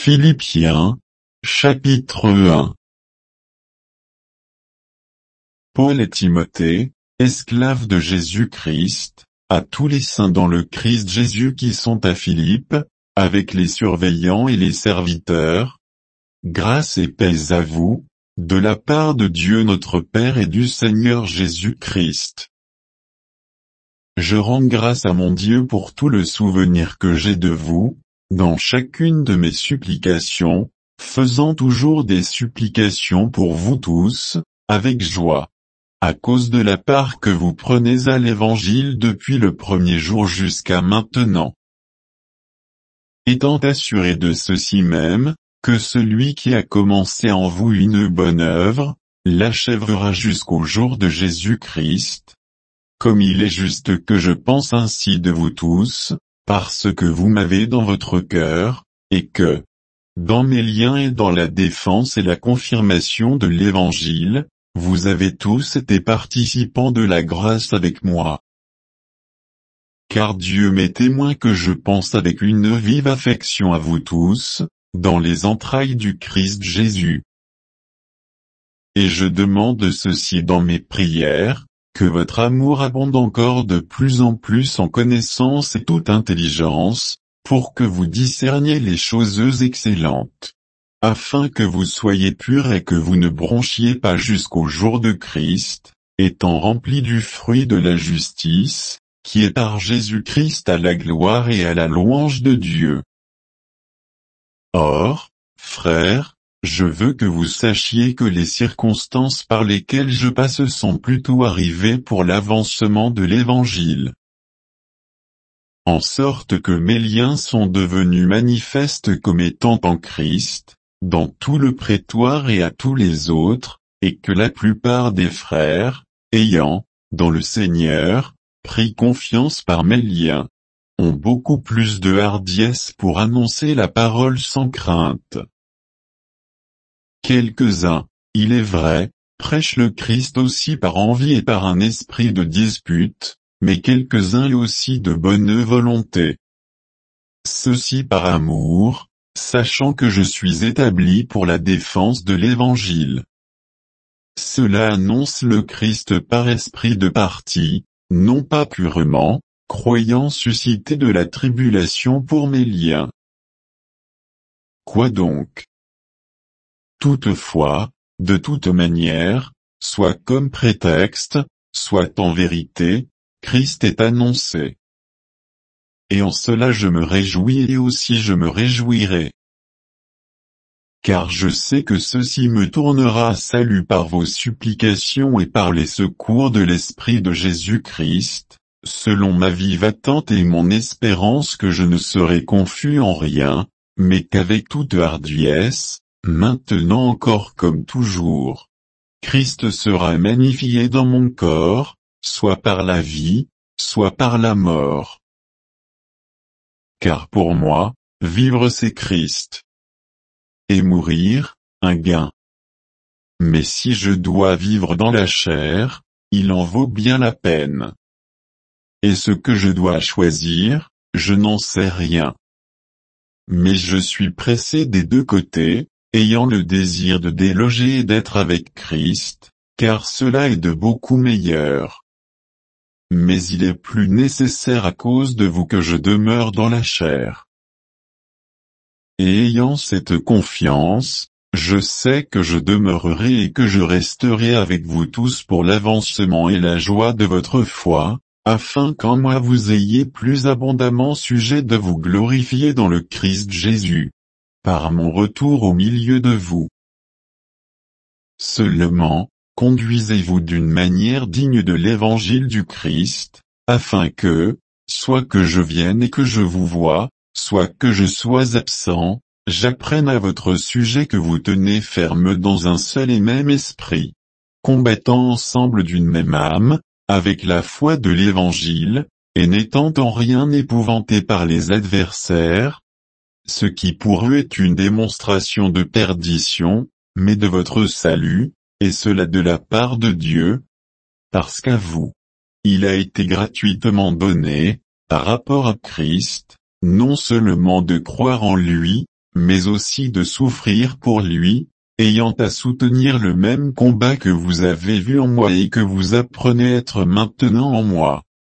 Philippiens, chapitre 1. Paul et Timothée, esclaves de Jésus-Christ, à tous les saints dans le Christ Jésus qui sont à Philippe, avec les surveillants et les serviteurs. Grâce et paix à vous, de la part de Dieu notre Père et du Seigneur Jésus-Christ. Je rends grâce à mon Dieu pour tout le souvenir que j'ai de vous, dans chacune de mes supplications, faisant toujours des supplications pour vous tous, avec joie, à cause de la part que vous prenez à l'Évangile depuis le premier jour jusqu'à maintenant. Étant assuré de ceci même, que celui qui a commencé en vous une bonne œuvre, l'achèvera jusqu'au jour de Jésus-Christ. Comme il est juste que je pense ainsi de vous tous, parce que vous m'avez dans votre cœur, et que, dans mes liens et dans la défense et la confirmation de l'Évangile, vous avez tous été participants de la grâce avec moi. Car Dieu m'est témoin que je pense avec une vive affection à vous tous, dans les entrailles du Christ Jésus. Et je demande ceci dans mes prières, que votre amour abonde encore de plus en plus en connaissance et toute intelligence, pour que vous discerniez les choses excellentes, afin que vous soyez purs et que vous ne bronchiez pas jusqu'au jour de Christ, étant remplis du fruit de la justice, qui est par Jésus-Christ à la gloire et à la louange de Dieu. Or, frères, je veux que vous sachiez que les circonstances par lesquelles je passe sont plutôt arrivées pour l'avancement de l'Évangile. En sorte que mes liens sont devenus manifestes comme étant en Christ, dans tout le prétoire et à tous les autres, et que la plupart des frères, ayant, dans le Seigneur, pris confiance par mes liens, ont beaucoup plus de hardiesse pour annoncer la parole sans crainte. Quelques-uns, il est vrai, prêchent le Christ aussi par envie et par un esprit de dispute, mais quelques-uns aussi de bonne volonté. Ceci par amour, sachant que je suis établi pour la défense de l'Évangile. Cela annonce le Christ par esprit de parti, non pas purement, croyant susciter de la tribulation pour mes liens. Quoi donc? Toutefois, de toute manière, soit comme prétexte, soit en vérité, Christ est annoncé. Et en cela je me réjouis et aussi je me réjouirai. Car je sais que ceci me tournera à salut par vos supplications et par les secours de l'Esprit de Jésus-Christ, selon ma vive attente et mon espérance que je ne serai confus en rien, mais qu'avec toute hardiesse, maintenant encore comme toujours, Christ sera magnifié dans mon corps, soit par la vie, soit par la mort. Car pour moi, vivre c'est Christ. Et mourir, un gain. Mais si je dois vivre dans la chair, il en vaut bien la peine. Et ce que je dois choisir, je n'en sais rien. Mais je suis pressé des deux côtés, ayant le désir de déloger et d'être avec Christ, car cela est de beaucoup meilleur. Mais il est plus nécessaire à cause de vous que je demeure dans la chair. Et ayant cette confiance, je sais que je demeurerai et que je resterai avec vous tous pour l'avancement et la joie de votre foi, afin qu'en moi vous ayez plus abondamment sujet de vous glorifier dans le Christ Jésus, par mon retour au milieu de vous. Seulement, conduisez-vous d'une manière digne de l'Évangile du Christ, afin que, soit que je vienne et que je vous voie, soit que je sois absent, j'apprenne à votre sujet que vous tenez ferme dans un seul et même esprit, combattant ensemble d'une même âme, avec la foi de l'Évangile, et n'étant en rien épouvantés par les adversaires, ce qui pour eux est une démonstration de perdition, mais de votre salut, et cela de la part de Dieu, parce qu'à vous, il a été gratuitement donné, par rapport à Christ, non seulement de croire en lui, mais aussi de souffrir pour lui, ayant à soutenir le même combat que vous avez vu en moi et que vous apprenez à être maintenant en moi.